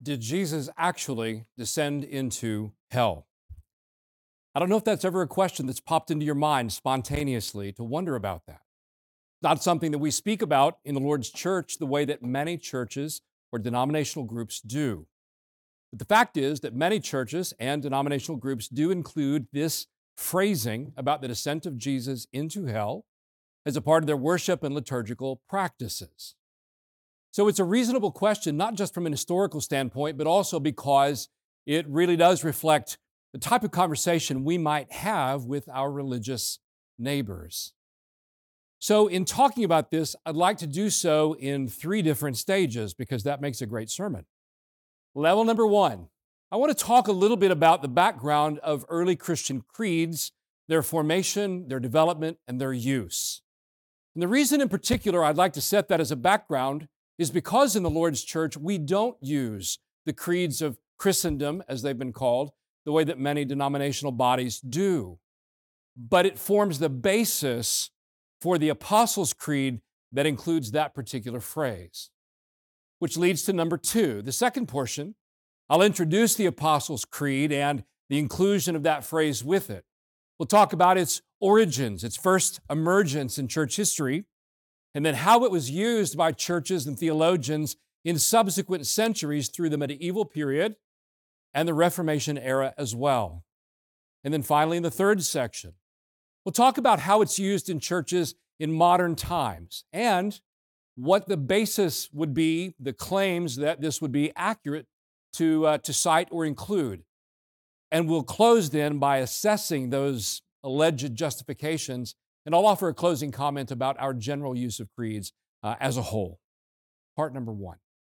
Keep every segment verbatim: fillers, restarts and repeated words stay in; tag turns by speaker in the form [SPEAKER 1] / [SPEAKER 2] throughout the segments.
[SPEAKER 1] Did Jesus actually descend into hell? I don't know if that's ever a question that's popped into your mind spontaneously to wonder about that. Not something that we speak about in the Lord's church the way that many churches or denominational groups do. But the fact is that many churches and denominational groups do include this phrasing about the descent of Jesus into hell as a part of their worship and liturgical practices. So it's a reasonable question, not just from an historical standpoint, but also because it really does reflect the type of conversation we might have with our religious neighbors. So in talking about this, I'd like to do so in three different stages because that makes a great sermon. Level number one, I want to talk a little bit about the background of early Christian creeds, their formation, their development, and their use. And the reason in particular I'd like to set that as a background is because in the Lord's church, we don't use the creeds of Christendom, as they've been called, the way that many denominational bodies do. But it forms the basis for the Apostles' Creed that includes that particular phrase. Which leads to number two, the second portion. I'll introduce the Apostles' Creed and the inclusion of that phrase with it. We'll talk about its origins, its first emergence in church history, and then how it was used by churches and theologians in subsequent centuries through the medieval period and the Reformation era as well. And then finally, in the third section, we'll talk about how it's used in churches in modern times and what the basis would be, the claims that this would be accurate to, uh, to cite or include. And we'll close then by assessing those alleged justifications, and I'll offer a closing comment about our general use of creeds uh, as a whole. Part number one.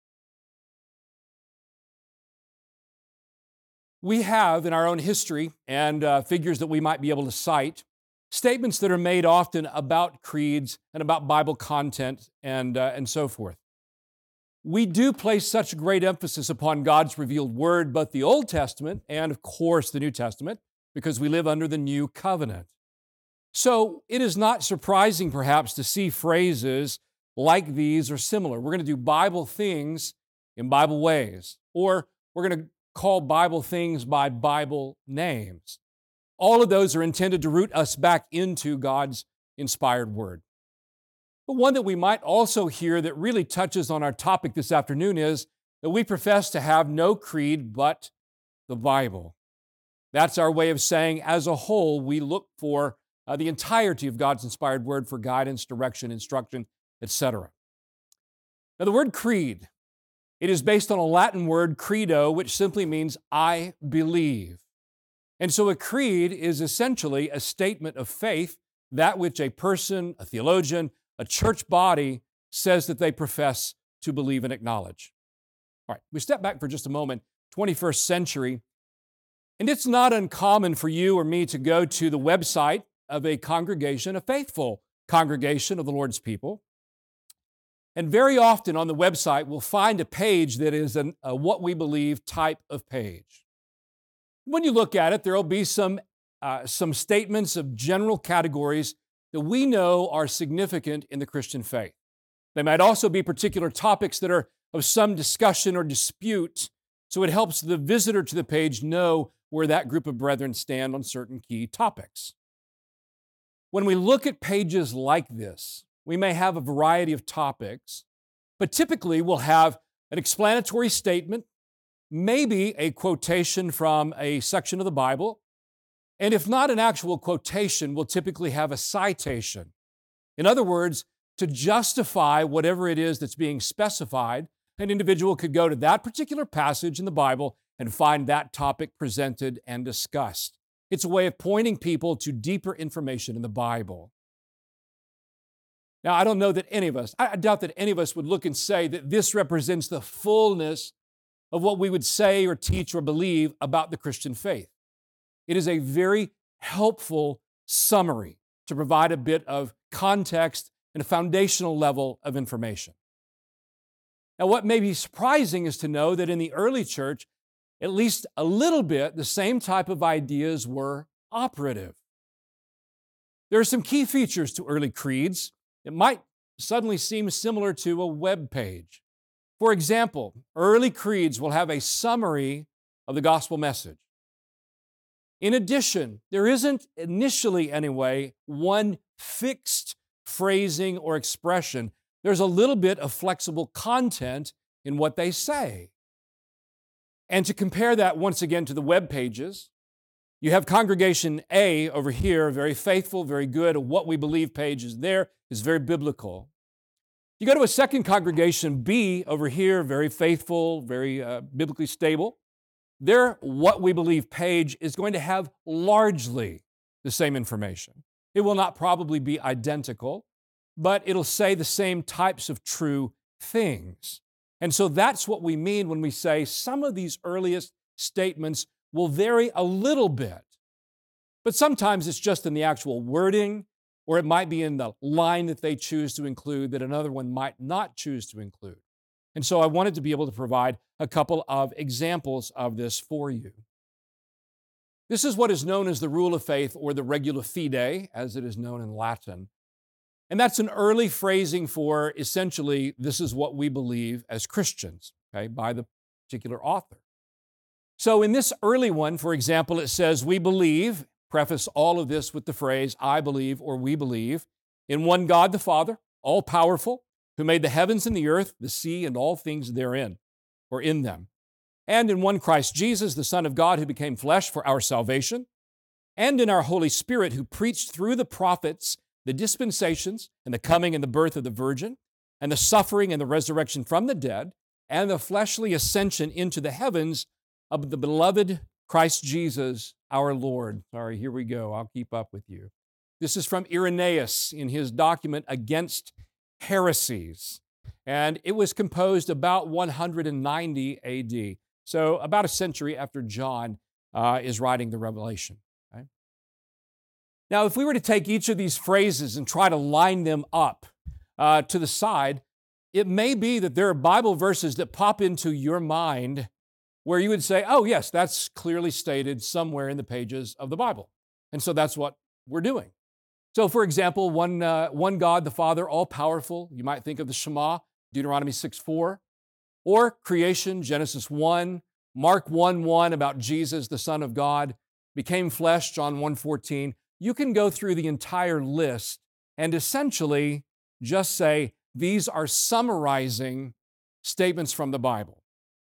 [SPEAKER 1] We have in our own history and uh, figures that we might be able to cite statements that are made often about creeds and about Bible content and, uh, and so forth. We do place such great emphasis upon God's revealed word, both the Old Testament and, of course, the New Testament, because we live under the New Covenant. So it is not surprising, perhaps, to see phrases like these or similar. We're going to do Bible things in Bible ways, or we're going to call Bible things by Bible names. All of those are intended to root us back into God's inspired word. But one that we might also hear that really touches on our topic this afternoon is that we profess to have no creed but the Bible. That's our way of saying, as a whole, we look for uh, the entirety of God's inspired word for guidance, direction, instruction, et cetera. Now, the word creed, it is based on a Latin word, credo, which simply means I believe. And so a creed is essentially a statement of faith, that which a person, a theologian, a church body says that they profess to believe and acknowledge. All right, we step back for just a moment, twenty-first century, and it's not uncommon for you or me to go to the website of a congregation, a faithful congregation of the Lord's people. And very often on the website, we'll find a page that is an, a what we believe type of page. When you look at it, there will be some, uh, some statements of general categories that we know are significant in the Christian faith. They might also be particular topics that are of some discussion or dispute, so it helps the visitor to the page know where that group of brethren stand on certain key topics. When we look at pages like this, we may have a variety of topics, but typically we'll have an explanatory statement, maybe a quotation from a section of the Bible, and if not an actual quotation, we'll typically have a citation. In other words, to justify whatever it is that's being specified, an individual could go to that particular passage in the Bible and find that topic presented and discussed. It's a way of pointing people to deeper information in the Bible. Now, I don't know that any of us, I doubt that any of us would look and say that this represents the fullness of what we would say or teach or believe about the Christian faith. It is a very helpful summary to provide a bit of context and a foundational level of information. Now, what may be surprising is to know that in the early church, at least a little bit, the same type of ideas were operative. There are some key features to early creeds. It might suddenly seem similar to a web page. For example, early creeds will have a summary of the gospel message. In addition, there isn't initially, anyway, one fixed phrasing or expression. There's a little bit of flexible content in what they say. And to compare that once again to the web pages, you have Congregation A over here, very faithful, very good. What we believe page is there, is very biblical. You go to a second Congregation B over here, very faithful, very uh, biblically stable. Their What We Believe page is going to have largely the same information. It will not probably be identical, but it'll say the same types of true things. And so that's what we mean when we say some of these earliest statements will vary a little bit. But sometimes it's just in the actual wording, or it might be in the line that they choose to include that another one might not choose to include. And so I wanted to be able to provide a couple of examples of this for you. This is what is known as the rule of faith, or the regula fide, as it is known in Latin. And that's an early phrasing for essentially, this is what we believe as Christians, okay, by the particular author. So in this early one, for example, it says, we believe, preface all of this with the phrase, I believe, or we believe, in one God the Father, all-powerful, who made the heavens and the earth, the sea, and all things therein, or in them. And in one Christ Jesus, the Son of God, who became flesh for our salvation. And in our Holy Spirit, who preached through the prophets the dispensations, and the coming and the birth of the Virgin, and the suffering and the resurrection from the dead, and the fleshly ascension into the heavens of the beloved Christ Jesus, our Lord. Sorry, here we go. I'll keep up with you. This is from Irenaeus in his document Against Heresies. And it was composed about one hundred ninety A D. So about a century after John uh, is writing the Revelation. Okay? Now, if we were to take each of these phrases and try to line them up uh, to the side, it may be that there are Bible verses that pop into your mind where you would say, oh, yes, that's clearly stated somewhere in the pages of the Bible. And so that's what we're doing. So, for example, one, uh, one God, the Father, all-powerful. You might think of the Shema, Deuteronomy six four, or creation, Genesis one, Mark one one about Jesus, the Son of God, became flesh, John one fourteen. You can go through the entire list and essentially just say, these are summarizing statements from the Bible.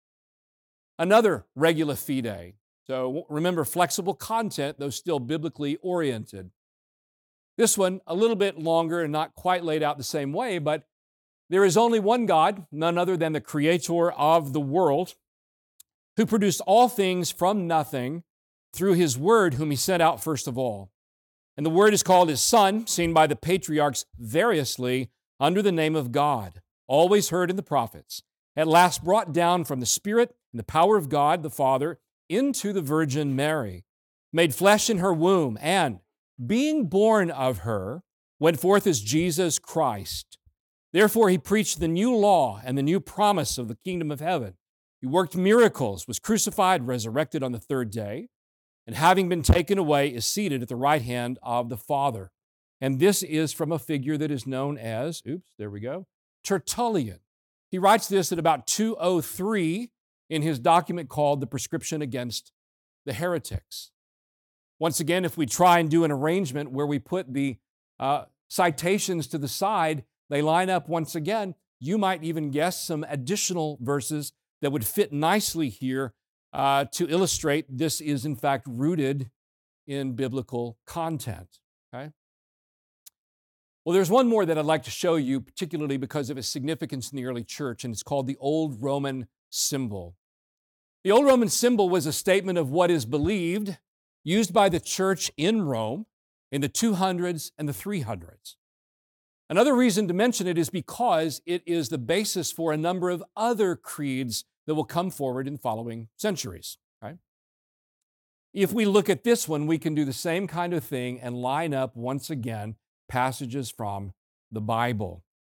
[SPEAKER 1] Another regula fide. So remember, flexible content, though still biblically oriented. This one, a little bit longer and not quite laid out the same way, but there is only one God, none other than the creator of the world, who produced all things from nothing through his word, whom he sent out first of all. And the word is called his Son, seen by the patriarchs variously under the name of God, always heard in the prophets, at last brought down from the Spirit and the power of God the Father into the Virgin Mary, made flesh in her womb, and being born of her, went forth as Jesus Christ. Therefore he preached the new law and the new promise of the kingdom of heaven. He worked miracles, was crucified, resurrected on the third day, and having been taken away, is seated at the right hand of the Father. And this is from a figure that is known as, oops, there we go, Tertullian. He writes this at about two oh three in his document called The Prescription Against the Heretics. Once again, if we try and do an arrangement where we put the uh, citations to the side, they line up once again. You might even guess some additional verses that would fit nicely here uh, to illustrate this is in fact rooted in biblical content. Okay? Well, there's one more that I'd like to show you, particularly because of its significance in the early church, and it's called the Old Roman symbol. The Old Roman symbol was a statement of what is believed, used by the church in Rome in the two hundreds and the three hundreds. Another reason to mention it is because it is the basis for a number of other creeds that will come forward in following centuries. Right? If we look at this one, we can do the same kind of thing and line up once again passages from the Bible.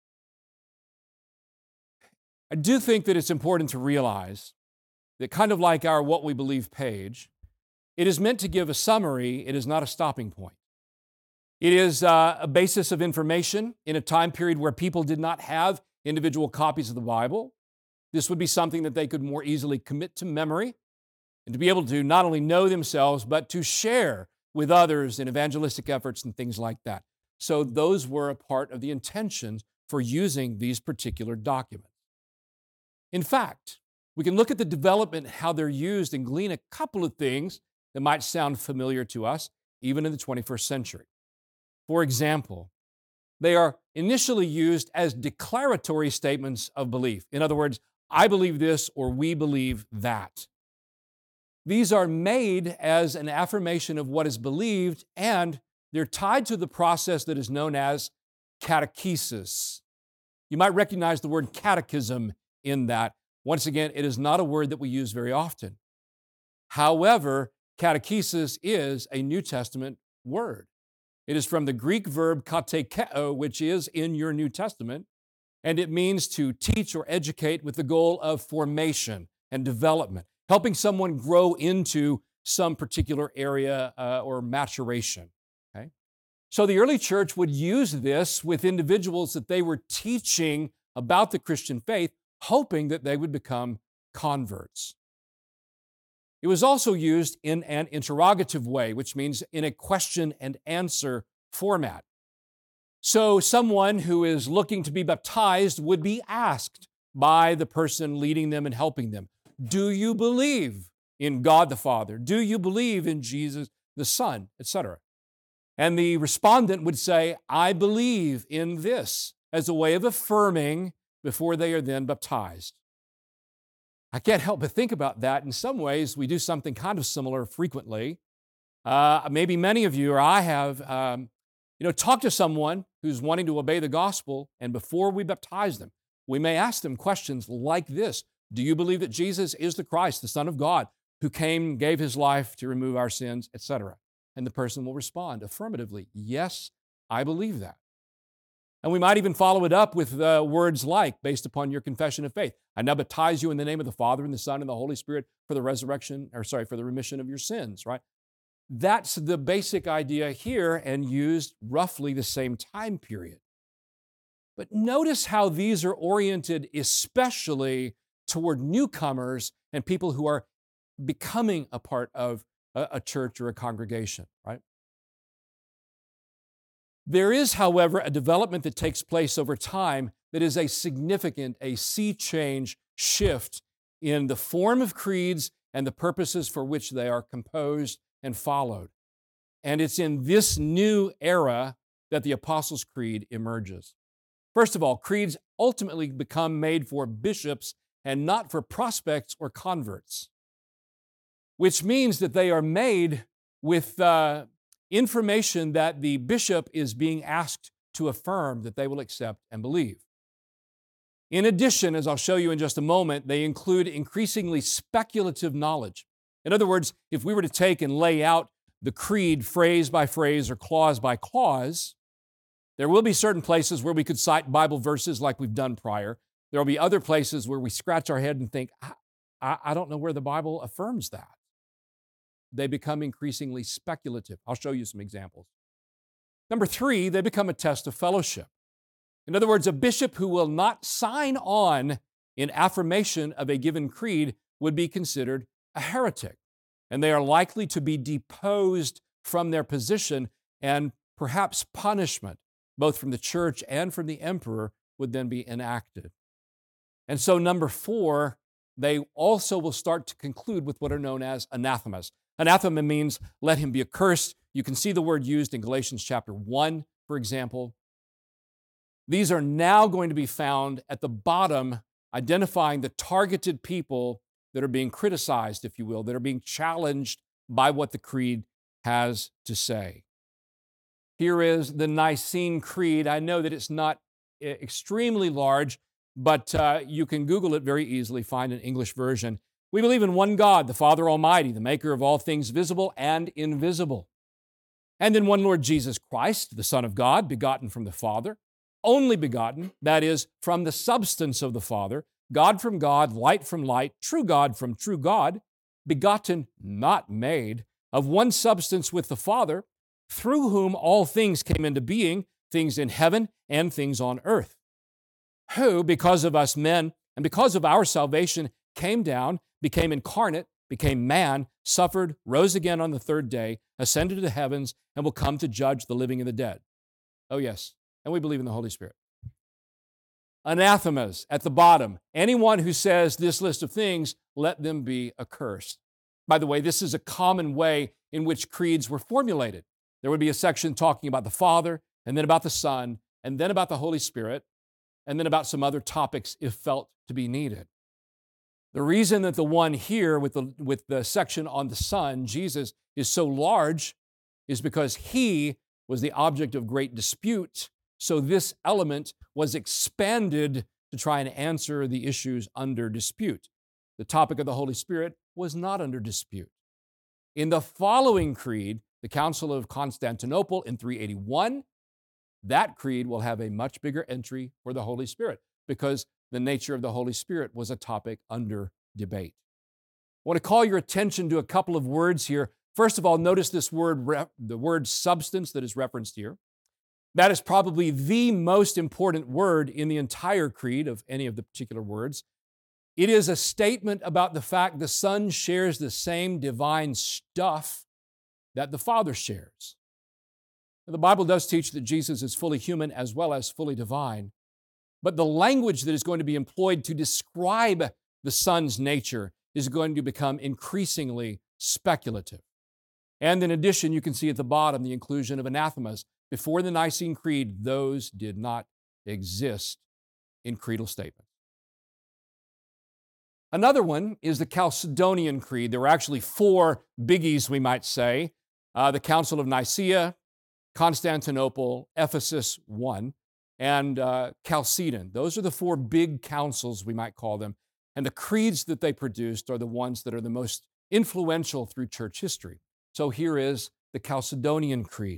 [SPEAKER 1] I do think that it's important to realize that, kind of like our What We Believe page, it is meant to give a summary. It is not a stopping point. It is uh, a basis of information in a time period where people did not have individual copies of the Bible. This would be something that they could more easily commit to memory and to be able to not only know themselves, but to share with others in evangelistic efforts and things like that. So those were a part of the intentions for using these particular documents. In fact, we can look at the development, how they're used, and glean a couple of things that might sound familiar to us, even in the twenty-first century. For example, they are initially used as declaratory statements of belief. In other words, I believe this or we believe that. These are made as an affirmation of what is believed, and they're tied to the process that is known as catechesis. You might recognize the word catechism in that. Once again, it is not a word that we use very often. However, catechesis is a New Testament word. It is from the Greek verb katekeo, which is in your New Testament, and it means to teach or educate with the goal of formation and development, helping someone grow into some particular area uh, or maturation. Okay? So the early church would use this with individuals that they were teaching about the Christian faith, hoping that they would become converts. It was also used in an interrogative way, which means in a question and answer format. So someone who is looking to be baptized would be asked by the person leading them and helping them, do you believe in God the Father? Do you believe in Jesus the Son, et cetera? And the respondent would say, I believe in this, as a way of affirming before they are then baptized. I can't help but think about that. In some ways, we do something kind of similar frequently. Uh, maybe many of you or I have, um, you know, talked to someone who's wanting to obey the gospel, and before we baptize them, we may ask them questions like this. Do you believe that Jesus is the Christ, the Son of God, who came, gave his life to remove our sins, et cetera? And the person will respond affirmatively, yes, I believe that. And we might even follow it up with uh, words like, based upon your confession of faith, I now baptize you in the name of the Father and the Son and the Holy Spirit for the resurrection, or sorry, for the remission of your sins, right? That's the basic idea here and used roughly the same time period. But notice how these are oriented especially toward newcomers and people who are becoming a part of a, a church or a congregation, right? There is, however, a development that takes place over time that is a significant, a sea change shift in the form of creeds and the purposes for which they are composed and followed. And it's in this new era that the Apostles' Creed emerges. First of all, creeds ultimately become made for bishops and not for prospects or converts, which means that they are made with uh, information that the bishop is being asked to affirm that they will accept and believe. In addition, as I'll show you in just a moment, they include increasingly speculative knowledge. In other words, if we were to take and lay out the creed phrase by phrase or clause by clause, there will be certain places where we could cite Bible verses like we've done prior. There will be other places where we scratch our head and think, I, I don't know where the Bible affirms that. They become increasingly speculative. I'll show you some examples. Number three, they become a test of fellowship. In other words, a bishop who will not sign on in affirmation of a given creed would be considered a heretic, and they are likely to be deposed from their position, and perhaps punishment, both from the church and from the emperor, would then be enacted. And so, number four, they also will start to conclude with what are known as anathemas. Anathema means let him be accursed. You can see the word used in Galatians chapter one, for example. These are now going to be found at the bottom, identifying the targeted people that are being criticized, if you will, that are being challenged by what the creed has to say. Here is the Nicene Creed. I know that it's not extremely large, but uh, you can Google it very easily, find an English version. We believe in one God, the Father Almighty, the maker of all things visible and invisible, and in one Lord Jesus Christ, the Son of God, begotten from the Father, only begotten, that is, from the substance of the Father, God from God, light from light, true God from true God, begotten, not made, of one substance with the Father, through whom all things came into being, things in heaven and things on earth, who, because of us men, and because of our salvation, came down, became incarnate, became man, suffered, rose again on the third day, ascended to the heavens, and will come to judge the living and the dead. Oh, yes. And we believe in the Holy Spirit. Anathemas at the bottom. Anyone who says this list of things, let them be accursed. By the way, this is a common way in which creeds were formulated. There would be a section talking about the Father, and then about the Son, and then about the Holy Spirit, and then about some other topics if felt to be needed. The reason that the one here with the, with the section on the Son, Jesus, is so large is because he was the object of great dispute. So this element was expanded to try and answer the issues under dispute. The topic of the Holy Spirit was not under dispute. In the following creed, the Council of Constantinople in three eighty-one, that creed will have a much bigger entry for the Holy Spirit because the nature of the Holy Spirit was a topic under debate. I want to call your attention to a couple of words here. First of all, notice this word, the word substance that is referenced here. That is probably the most important word in the entire creed of any of the particular words. It is a statement about the fact the Son shares the same divine stuff that the Father shares. The Bible does teach that Jesus is fully human as well as fully divine, but the language that is going to be employed to describe the Son's nature is going to become increasingly speculative. And in addition, you can see at the bottom the inclusion of anathemas. Before the Nicene Creed, those did not exist in creedal statements. Another one is the Chalcedonian Creed. There were actually four biggies, we might say. Uh, the Council of Nicaea, Constantinople, Ephesus one, and uh, Chalcedon. Those are the four big councils, we might call them. And the creeds that they produced are the ones that are the most influential through church history. So here is the Chalcedonian Creed.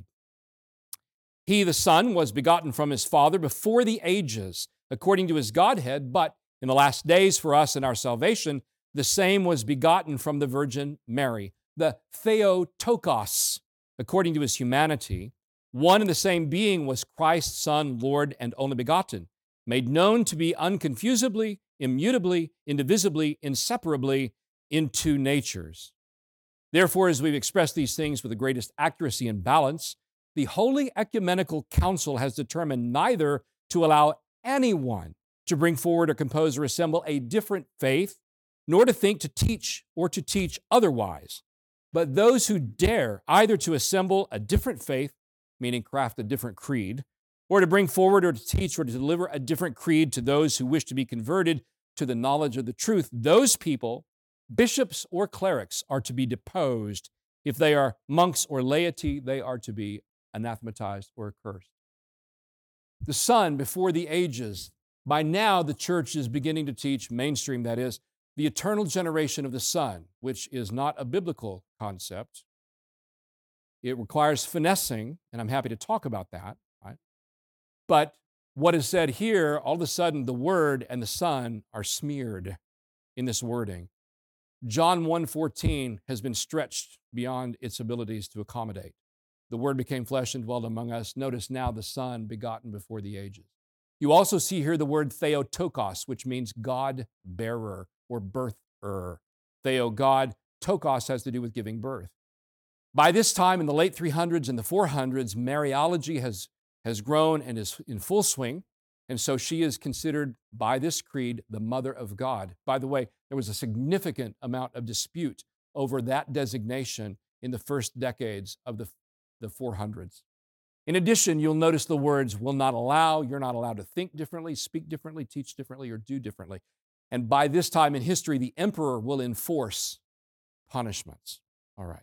[SPEAKER 1] He, the Son, was begotten from his Father before the ages, according to his Godhead, but in the last days for us in our salvation, the same was begotten from the Virgin Mary. The Theotokos, according to his humanity, one and the same being was Christ, Son, Lord, and only begotten, made known to be unconfusedly, immutably, indivisibly, inseparably in two natures. Therefore, as we've expressed these things with the greatest accuracy and balance, the Holy Ecumenical Council has determined neither to allow anyone to bring forward or compose or assemble a different faith, nor to think to teach or to teach otherwise, but those who dare either to assemble a different faith, meaning craft a different creed, or to bring forward or to teach or to deliver a different creed to those who wish to be converted to the knowledge of the truth, those people, bishops or clerics, are to be deposed. If they are monks or laity, they are to be anathematized or accursed. The Son before the ages. By now, the church is beginning to teach, mainstream that is, the eternal generation of the Son, which is not a biblical concept. It requires finessing, and I'm happy to talk about that. Right? But what is said here, all of a sudden, the Word and the Son are smeared in this wording. John one fourteen has been stretched beyond its abilities to accommodate. The Word became flesh and dwelt among us. Notice now the Son begotten before the ages. You also see here the word Theotokos, which means God-bearer or birther. Theo, God. Tokos has to do with giving birth. By this time, in the late three hundreds and the four hundreds, Mariology has, has grown and is in full swing, and so she is considered by this creed the Mother of God. By the way, there was a significant amount of dispute over that designation in the first decades of the, the four hundreds. In addition, you'll notice the words will not allow, you're not allowed to think differently, speak differently, teach differently, or do differently. And by this time in history, the emperor will enforce punishments. All right.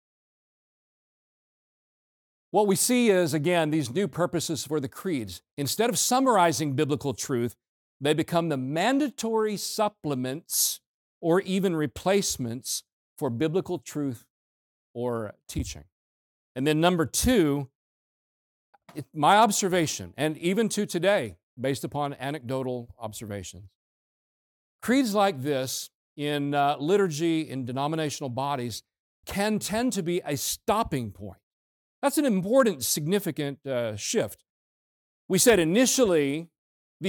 [SPEAKER 1] What we see is, again, these new purposes for the creeds. Instead of summarizing biblical truth, they become the mandatory supplements or even replacements for biblical truth or teaching. And then number two, it, my observation, and even to today, based upon anecdotal observations, creeds like this in uh, liturgy, in denominational bodies, can tend to be a stopping point. That's an important, significant uh, shift. We said initially these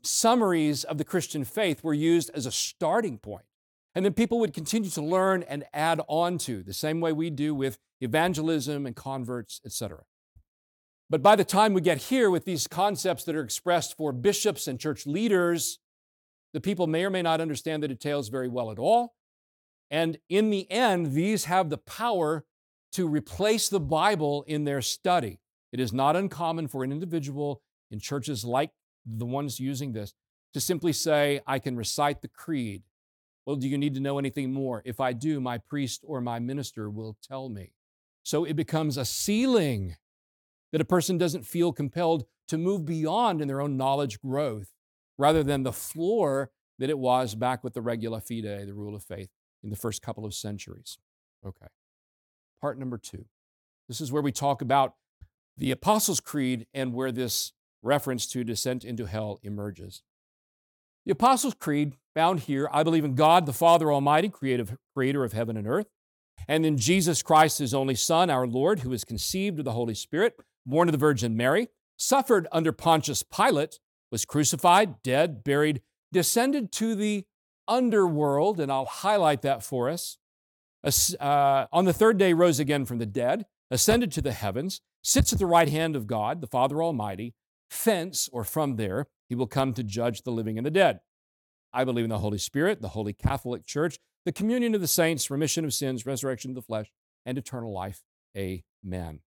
[SPEAKER 1] summaries of the Christian faith were used as a starting point. And then people would continue to learn and add on to, the same way we do with evangelism and converts, et cetera. But by the time we get here with these concepts that are expressed for bishops and church leaders, the people may or may not understand the details very well at all. And in the end, these have the power to replace the Bible in their study. It is not uncommon for an individual in churches like the ones using this to simply say, I can recite the creed. Well, do you need to know anything more? If I do, my priest or my minister will tell me. So it becomes a ceiling that a person doesn't feel compelled to move beyond in their own knowledge growth, rather than the floor that it was back with the regula fide, the rule of faith, in the first couple of centuries. Okay. Part number two. This is where we talk about the Apostles' Creed and where this reference to descent into hell emerges. The Apostles' Creed, found here, I believe in God, the Father Almighty, creative, creator of heaven and earth, and in Jesus Christ, his only Son, our Lord, who is conceived of the Holy Spirit, born of the Virgin Mary, suffered under Pontius Pilate, was crucified, dead, buried, descended to the underworld, and I'll highlight that for us. Uh, on the third day, rose again from the dead, ascended to the heavens, sits at the right hand of God, the Father Almighty. Thence, or from there, he will come to judge the living and the dead. I believe in the Holy Spirit, the Holy Catholic Church, the communion of the saints, remission of sins, resurrection of the flesh, and eternal life. Amen.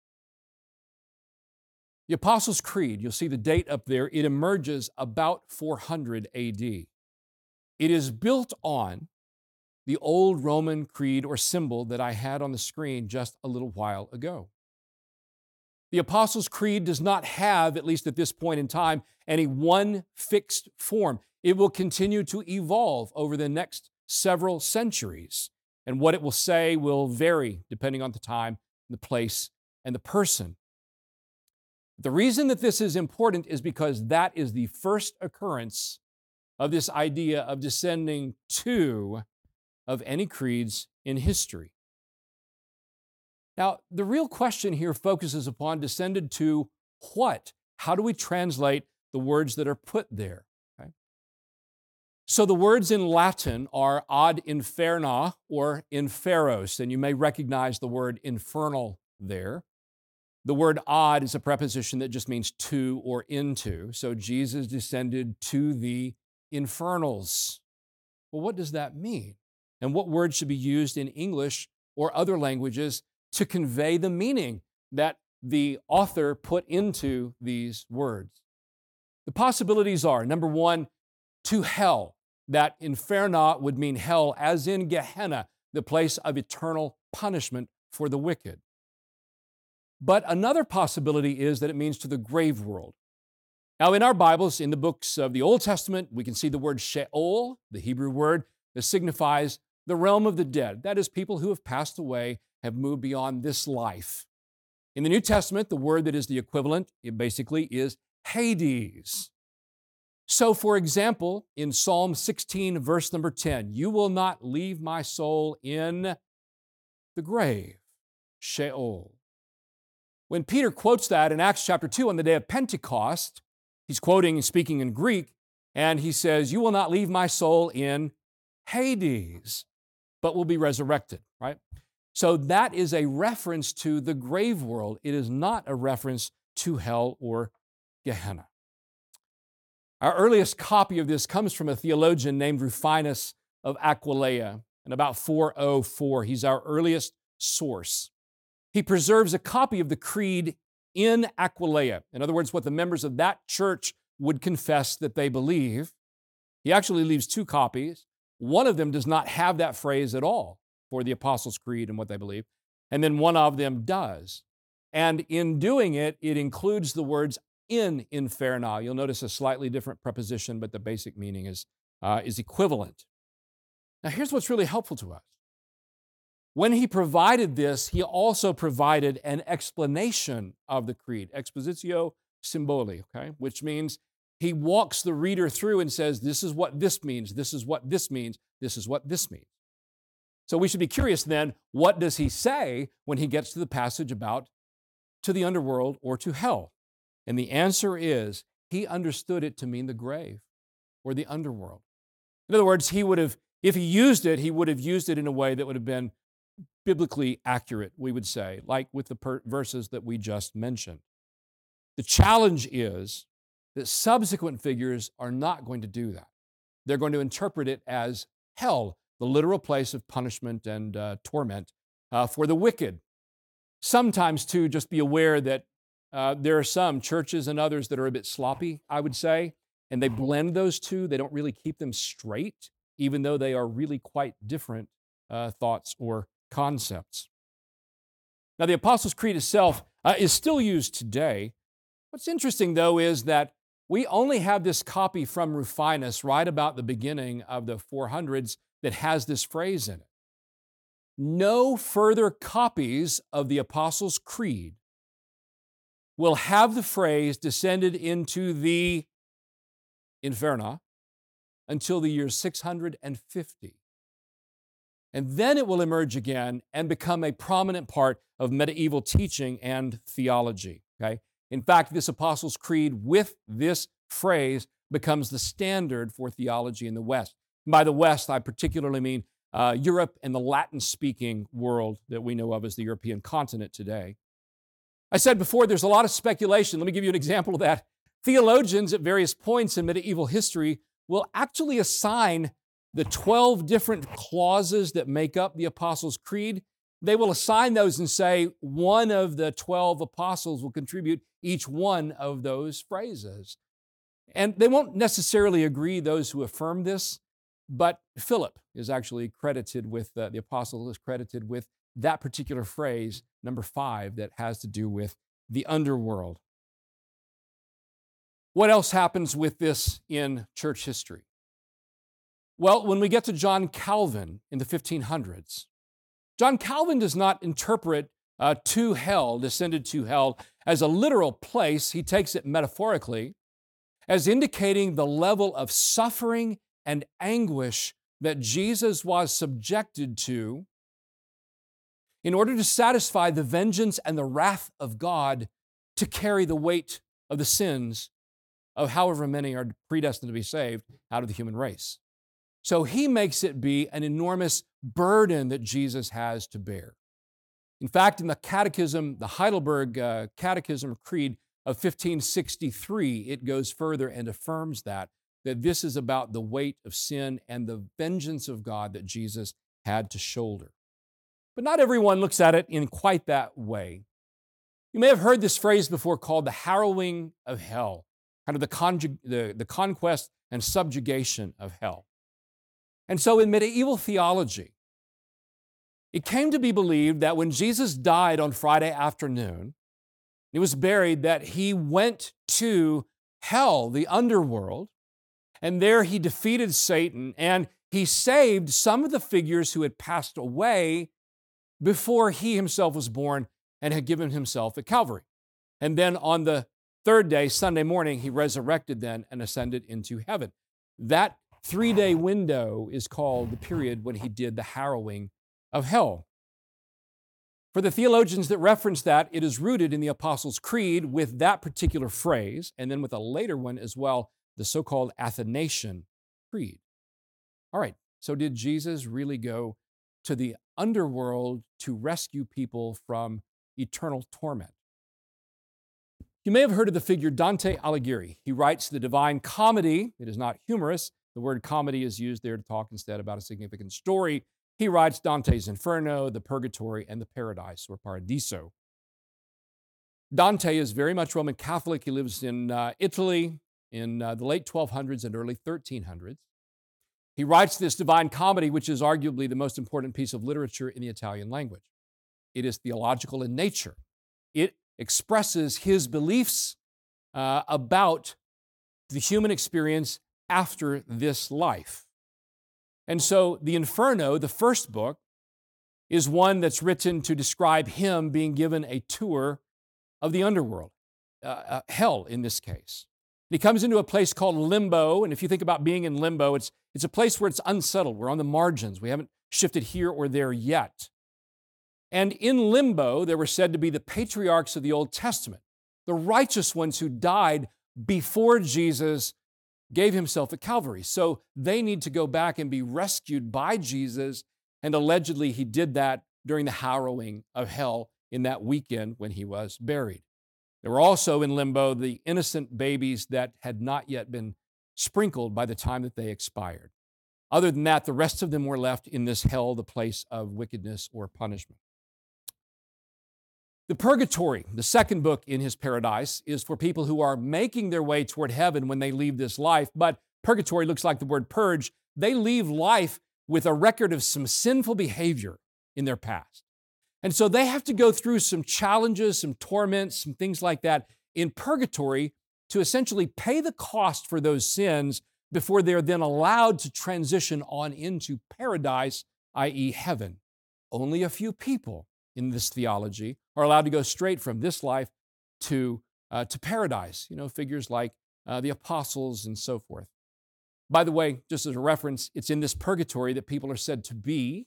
[SPEAKER 1] The Apostles' Creed, you'll see the date up there, it emerges about four hundred A D. It is built on the old Roman creed or symbol that I had on the screen just a little while ago. The Apostles' Creed does not have, at least at this point in time, any one fixed form. It will continue to evolve over the next several centuries, and what it will say will vary depending on the time, the place, and the person. The reason that this is important is because that is the first occurrence of this idea of descending to of any creeds in history. Now, the real question here focuses upon descended to what? How do we translate the words that are put there? Okay? So the words in Latin are ad inferna or inferos, and you may recognize the word infernal there. The word ad is a preposition that just means to or into. So Jesus descended to the infernals. Well, what does that mean? And what word should be used in English or other languages to convey the meaning that the author put into these words? The possibilities are, number one, to hell. That inferna would mean hell, as in Gehenna, the place of eternal punishment for the wicked. But another possibility is that it means to the grave world. Now, in our Bibles, in the books of the Old Testament, we can see the word Sheol, the Hebrew word that signifies the realm of the dead. That is, people who have passed away, have moved beyond this life. In the New Testament, the word that is the equivalent, it basically is Hades. So, for example, in Psalm sixteen, verse number ten, you will not leave my soul in the grave, Sheol. When Peter quotes that in Acts chapter two on the day of Pentecost, he's quoting and speaking in Greek, and he says, you will not leave my soul in Hades, but will be resurrected, right? So that is a reference to the grave world. It is not a reference to hell or Gehenna. Our earliest copy of this comes from a theologian named Rufinus of Aquileia in about four oh four. He's our earliest source. He preserves a copy of the creed in Aquileia. In other words, what the members of that church would confess that they believe. He actually leaves two copies. One of them does not have that phrase at all for the Apostles' Creed and what they believe, and then one of them does. And in doing it, it includes the words in inferna. You'll notice a slightly different preposition, but the basic meaning is, uh, is equivalent. Now, here's what's really helpful to us. When he provided this, he also provided an explanation of the creed, expositio symboli, okay, which means he walks the reader through and says, this is what this means, this is what this means, this is what this means. So we should be curious then, what does he say when he gets to the passage about to the underworld or to hell? And the answer is, he understood it to mean the grave. or the underworld. In other words, he would have, if he used it, he would have used it in a way that would have been biblically accurate, we would say, like with the per- verses that we just mentioned. The challenge is that subsequent figures are not going to do that. They're going to interpret it as hell, the literal place of punishment and uh, torment uh, for the wicked. Sometimes, too, just be aware that uh, there are some churches and others that are a bit sloppy, I would say, and they blend those two. They don't really keep them straight, even though they are really quite different uh, thoughts or concepts. Now, the Apostles' Creed itself uh, is still used today. What's interesting, though, is that we only have this copy from Rufinus right about the beginning of the four hundreds that has this phrase in it. No further copies of the Apostles' Creed will have the phrase descended into the Inferno until the year six hundred fifty. And then it will emerge again and become a prominent part of medieval teaching and theology. Okay? In fact, this Apostles' Creed with this phrase becomes the standard for theology in the West. And by the West, I particularly mean uh, Europe and the Latin-speaking world that we know of as the European continent today. I said before, there's a lot of speculation. Let me give you an example of that. Theologians at various points in medieval history will actually assign the twelve different clauses that make up the Apostles' Creed. They will assign those and say one of the twelve apostles will contribute each one of those phrases. And they won't necessarily agree, those who affirm this, but Philip is actually credited with, uh, the apostle is credited with that particular phrase, number five, that has to do with the underworld. What else happens with this in church history? Well, when we get to John Calvin in the fifteen hundreds, John Calvin does not interpret uh, to hell, descended to hell, as a literal place. He takes it metaphorically as indicating the level of suffering and anguish that Jesus was subjected to in order to satisfy the vengeance and the wrath of God to carry the weight of the sins of however many are predestined to be saved out of the human race. So he makes it be an enormous burden that Jesus has to bear. In fact, in the Catechism, the Heidelberg uh, Catechism Creed of fifteen sixty-three, it goes further and affirms that, that this is about the weight of sin and the vengeance of God that Jesus had to shoulder. But not everyone looks at it in quite that way. You may have heard this phrase before called the harrowing of hell, kind of the, conjug- the, the conquest and subjugation of hell. And so in medieval theology, it came to be believed that when Jesus died on Friday afternoon, he was buried, that he went to hell, the underworld, and there he defeated Satan, and he saved some of the figures who had passed away before he himself was born and had given himself at Calvary. And then on the third day, Sunday morning, he resurrected then and ascended into heaven. That three-day window is called the period when he did the harrowing of hell. For the theologians that reference that, it is rooted in the Apostles' Creed with that particular phrase, and then with a later one as well, the so-called Athanasian Creed. All right, so did Jesus really go to the underworld to rescue people from eternal torment? You may have heard of the figure Dante Alighieri. He writes the Divine Comedy. It is not humorous. The word comedy is used there to talk instead about a significant story. He writes Dante's Inferno, the Purgatory, and the Paradise, or Paradiso. Dante is very much Roman Catholic. He lives in uh, Italy in uh, the late twelve hundreds and early thirteen hundreds. He writes this Divine Comedy, which is arguably the most important piece of literature in the Italian language. It is theological in nature. It expresses his beliefs uh, about the human experience after this life. And so the Inferno, the first book, is one that's written to describe him being given a tour of the underworld, uh, uh, hell in this case. He comes into a place called limbo, and if you think about being in limbo, it's, it's a place where it's unsettled. We're on the margins. We haven't shifted here or there yet. And in limbo, there were said to be the patriarchs of the Old Testament, the righteous ones who died before Jesus gave himself at Calvary. So they need to go back and be rescued by Jesus. And allegedly, he did that during the harrowing of hell in that weekend when he was buried. There were also in limbo the innocent babies that had not yet been sprinkled by the time that they expired. Other than that, the rest of them were left in this hell, the place of wickedness or punishment. The purgatory, the second book in his paradise, is for people who are making their way toward heaven when they leave this life. But purgatory looks like the word purge. They leave life with a record of some sinful behavior in their past. And so they have to go through some challenges, some torments, some things like that in purgatory to essentially pay the cost for those sins before they're then allowed to transition on into paradise, that is heaven. Only a few people in this theology are allowed to go straight from this life to, uh, to paradise. You know, figures like uh, the apostles and so forth. By the way, just as a reference, it's in this purgatory that people are said to be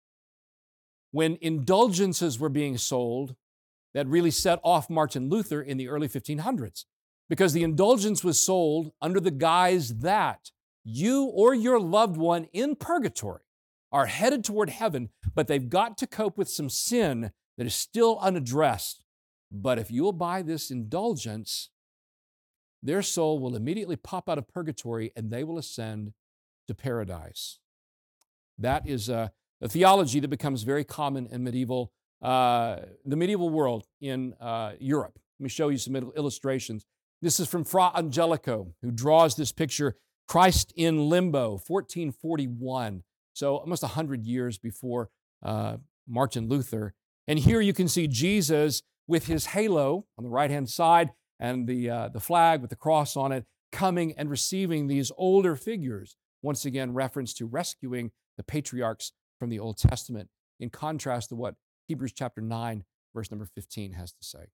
[SPEAKER 1] when indulgences were being sold that really set off Martin Luther in the early fifteen hundreds. Because the indulgence was sold under the guise that you or your loved one in purgatory are headed toward heaven, but they've got to cope with some sin that is still unaddressed. But if you'll buy this indulgence, their soul will immediately pop out of purgatory and they will ascend to paradise. That is a, a theology that becomes very common in medieval, uh, the medieval world in uh, Europe. Let me show you some illustrations. This is from Fra Angelico, who draws this picture, Christ in Limbo, fourteen forty-one, so almost one hundred years before uh, Martin Luther. And here you can see Jesus with his halo on the right-hand side and the, uh, the flag with the cross on it, coming and receiving these older figures, once again reference to rescuing the patriarchs from the Old Testament, in contrast to what Hebrews chapter nine, verse number fifteen has to say.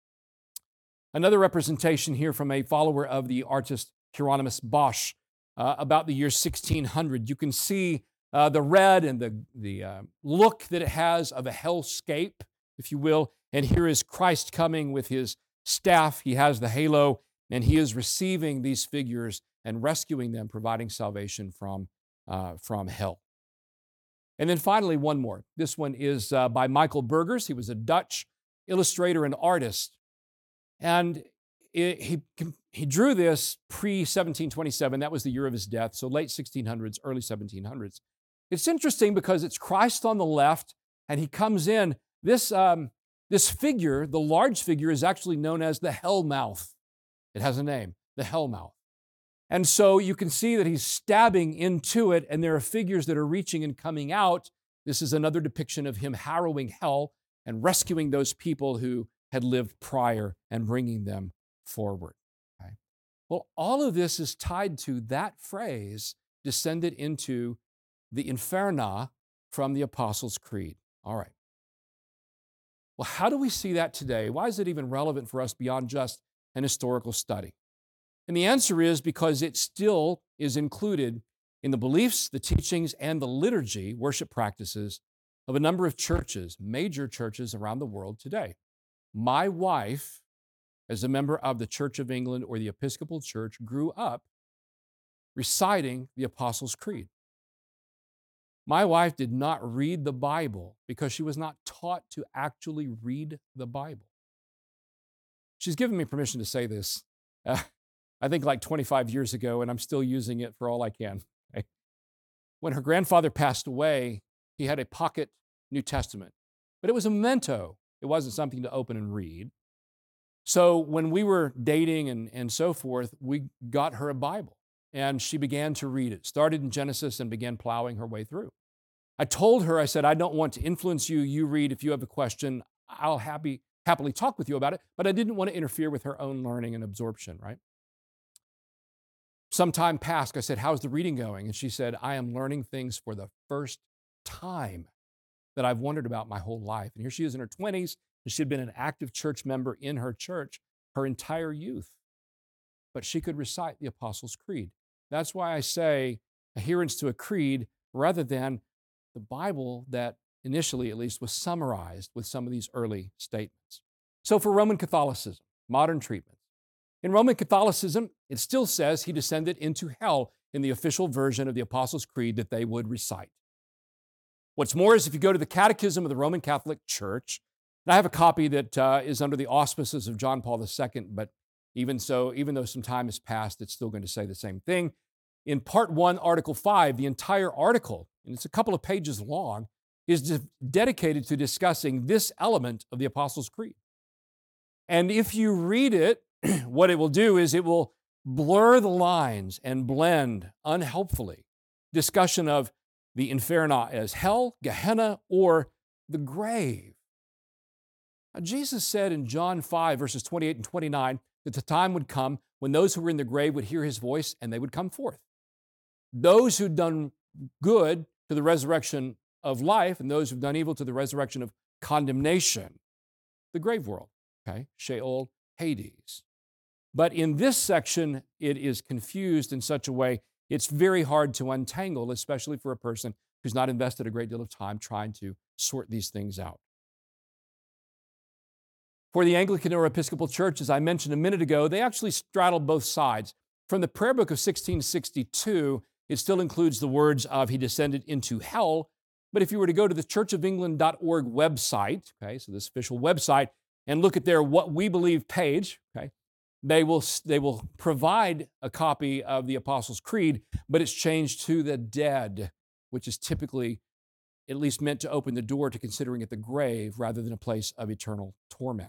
[SPEAKER 1] Another representation here from a follower of the artist Hieronymus Bosch uh, about the year sixteen hundred. You can see uh, the red and the, the uh, look that it has of a hellscape, if you will. And here is Christ coming with his staff. He has the halo, and he is receiving these figures and rescuing them, providing salvation from, uh, from hell. And then finally, one more. This one is uh, by Michael Burgers. He was a Dutch illustrator and artist. And it, he, he drew this pre seventeen twenty-seven. That was the year of his death, so late sixteen hundreds, early seventeen hundreds. It's interesting because it's Christ on the left, and he comes in. This, um, this figure, the large figure, is actually known as the Hellmouth. It has a name, the Hellmouth. And so you can see that he's stabbing into it, and there are figures that are reaching and coming out. This is another depiction of him harrowing hell and rescuing those people who had lived prior and bringing them forward. Okay? Well, all of this is tied to that phrase descended into the Inferna from the Apostles' Creed. All right. Well, how do we see that today? Why is it even relevant for us beyond just an historical study? And the answer is because it still is included in the beliefs, the teachings, and the liturgy, worship practices of a number of churches, major churches around the world today. My wife, as a member of the Church of England or the Episcopal Church, grew up reciting the Apostles' Creed. My wife did not read the Bible because she was not taught to actually read the Bible. She's given me permission to say this, uh, I think like twenty-five years ago, and I'm still using it for all I can. Okay? When her grandfather passed away, he had a pocket New Testament, but it was a memento. It wasn't something to open and read. So when we were dating and, and so forth, we got her a Bible, and she began to read it. Started in Genesis and began plowing her way through. I told her, I said, I don't want to influence you. You read. If you have a question, I'll happy, happily talk with you about it, but I didn't want to interfere with her own learning and absorption, right? Some time passed. I said, how's the reading going? And she said, I am learning things for the first time that I've wondered about my whole life. And here she is in her twenties, and she had been an active church member in her church her entire youth. But she could recite the Apostles' Creed. That's why I say adherence to a creed rather than the Bible that initially, at least, was summarized with some of these early statements. So for Roman Catholicism, modern treatment, In Roman Catholicism, it still says he descended into hell in the official version of the Apostles' Creed that they would recite. What's more is if you go to the Catechism of the Roman Catholic Church, and I have a copy that uh, is under the auspices of John Paul the Second, but even so, even though some time has passed, it's still going to say the same thing. In Part one, Article five, the entire article, and it's a couple of pages long, is de- dedicated to discussing this element of the Apostles' Creed. And if you read it, what it will do is it will blur the lines and blend unhelpfully discussion of the inferno as hell, Gehenna, or the grave. Now, Jesus said in John five, verses twenty-eight and twenty-nine, that the time would come when those who were in the grave would hear his voice and they would come forth. Those who'd done good to the resurrection of life and those who've done evil to the resurrection of condemnation, the grave world, okay, Sheol, Hades. But in this section, it is confused in such a way it's very hard to untangle, especially for a person who's not invested a great deal of time trying to sort these things out. For the Anglican or Episcopal Church, as I mentioned a minute ago, they actually straddle both sides. From the prayer book of sixteen sixty-two, it still includes the words of he descended into hell. But if you were to go to the church of england dot org website, okay, so this official website, and look at their What We Believe page, okay, they will, they will provide a copy of the Apostles' Creed, but it's changed to the dead, which is typically at least meant to open the door to considering it the grave rather than a place of eternal torment.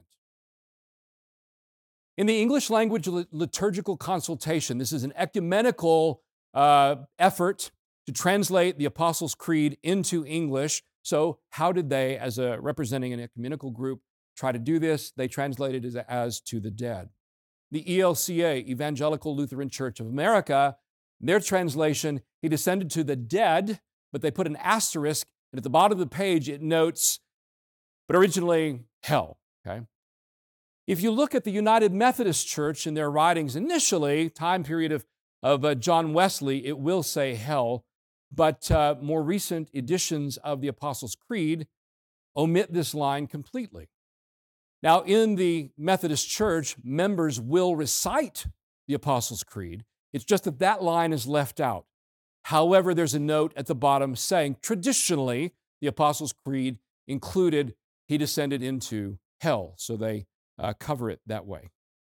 [SPEAKER 1] In the English language liturgical consultation, this is an ecumenical uh, effort to translate the Apostles' Creed into English. So how did they, as a representing an ecumenical group, try to do this? They translated it as, as to the dead. The E L C A, Evangelical Lutheran Church of America, their translation, he descended to the dead, but they put an asterisk, and at the bottom of the page it notes, but originally hell, okay? If you look at the United Methodist Church in their writings initially, time period of, of uh, John Wesley, it will say hell, but uh, more recent editions of the Apostles' Creed omit this line completely. Now, in the Methodist Church, members will recite the Apostles' Creed. It's just that that line is left out. However, there's a note at the bottom saying, traditionally, the Apostles' Creed included, he descended into hell. So they uh, cover it that way.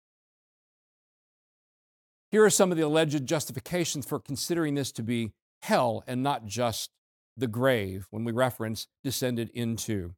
[SPEAKER 1] Here are some of the alleged justifications for considering this to be hell and not just the grave when we reference descended into.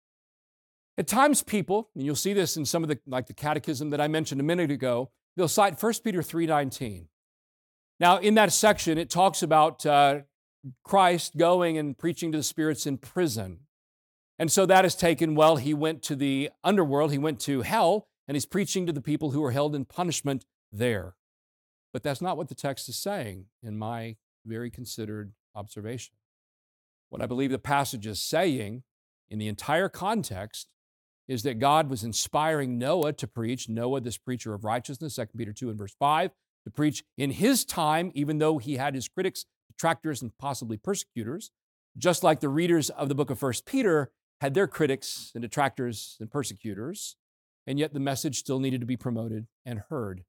[SPEAKER 1] At times people, and you'll see this in some of the, like the catechism that I mentioned a minute ago, they'll cite First Peter three nineteen. Now, in that section, it talks about uh, Christ going and preaching to the spirits in prison. And so that is taken, well, he went to the underworld, he went to hell, and he's preaching to the people who are held in punishment there. But that's not what the text is saying in my very considered observation. What I believe the passage is saying in the entire context is that God was inspiring Noah to preach, Noah, this preacher of righteousness, Second Peter two and verse five, to preach in his time, even though he had his critics, detractors, and possibly persecutors, just like the readers of the book of First Peter had their critics and detractors and persecutors, and yet the message still needed to be promoted and heard.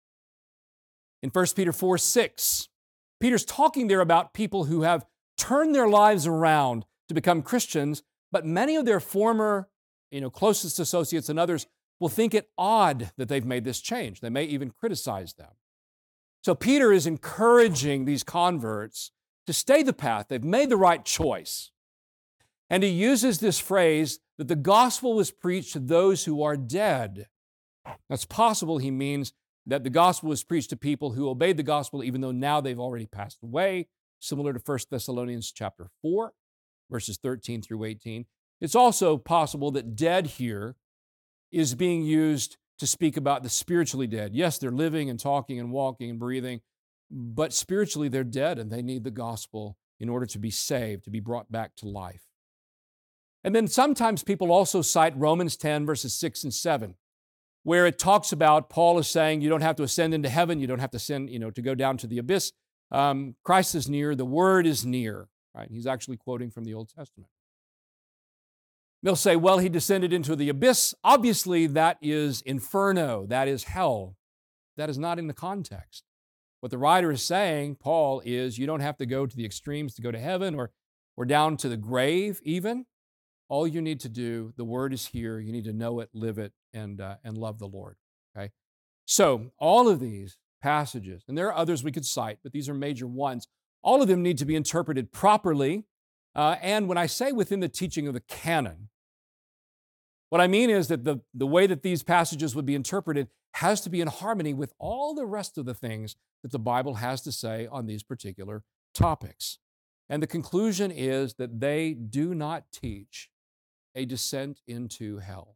[SPEAKER 1] In First Peter four six, Peter's talking there about people who have turned their lives around to become Christians, but many of their former, you know, closest associates and others will think it odd that they've made this change. They may even criticize them. So Peter is encouraging these converts to stay the path. They've made the right choice. And he uses this phrase that the gospel was preached to those who are dead. That's possible, he means, that the gospel was preached to people who obeyed the gospel even though now they've already passed away, similar to First Thessalonians chapter four, verses thirteen through eighteen. It's also possible that dead here is being used to speak about the spiritually dead. Yes, they're living and talking and walking and breathing, but spiritually they're dead and they need the gospel in order to be saved, to be brought back to life. And then sometimes people also cite Romans ten, verses six and seven, where it talks about, Paul is saying, you don't have to ascend into heaven, you don't have to ascend, you know, to go down to the abyss. Um, Christ is near, the word is near, right? He's actually quoting from the Old Testament. They'll say, well, he descended into the abyss. Obviously, that is inferno, that is hell. that is not in the context. What the writer is saying, Paul, is you don't have to go to the extremes to go to heaven or, or down to the grave even. All you need to do, the word is here. You need to know it, live it, and, uh, and love the Lord. Okay? So all of these passages, and there are others we could cite, but these are major ones, all of them need to be interpreted properly. Uh, and when I say within the teaching of the canon, what I mean is that the, the way that these passages would be interpreted has to be in harmony with all the rest of the things that the Bible has to say on these particular topics. And the conclusion is that they do not teach a descent into hell.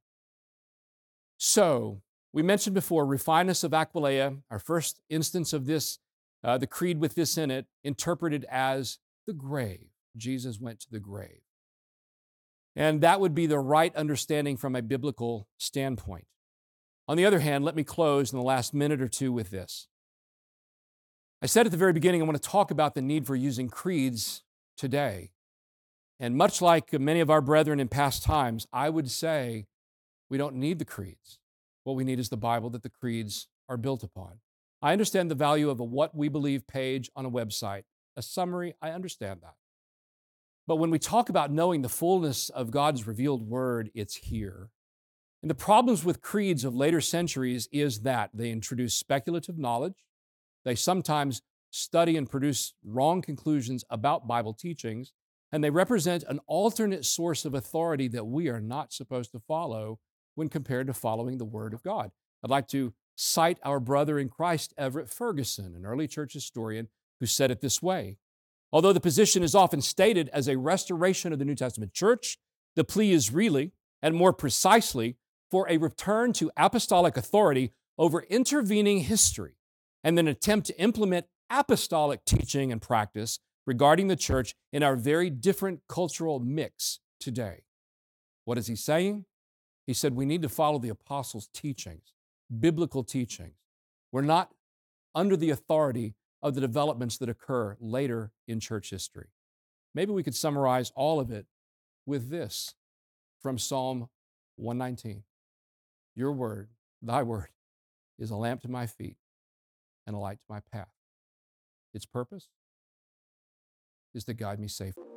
[SPEAKER 1] So, we mentioned before Rufinus of Aquileia, our first instance of this, uh, the creed with this in it, interpreted as the grave. Jesus went to the grave. And that would be the right understanding from a biblical standpoint. On the other hand, let me close in the last minute or two with this. I said at the very beginning, I want to talk about the need for using creeds today. And much like many of our brethren in past times, I would say we don't need the creeds. What we need is the Bible that the creeds are built upon. I understand the value of a what we believe page on a website, a summary, I understand that. But when we talk about knowing the fullness of God's revealed word, it's here. And the problems with creeds of later centuries is that they introduce speculative knowledge. They sometimes study and produce wrong conclusions about Bible teachings, and they represent an alternate source of authority that we are not supposed to follow when compared to following the Word of God. I'd like to cite our brother in Christ, Everett Ferguson, an early church historian, who said it this way: although the position is often stated as a restoration of the New Testament church, the plea is really, and more precisely, for a return to apostolic authority over intervening history and an attempt to implement apostolic teaching and practice regarding the church in our very different cultural mix today. What is he saying? He said we need to follow the apostles' teachings, biblical teachings. We're not under the authority of the developments that occur later in church history. Maybe we could summarize all of it with this from Psalm one nineteen. Your word, thy word, is a lamp to my feet and a light to my path. Its purpose is to guide me safely.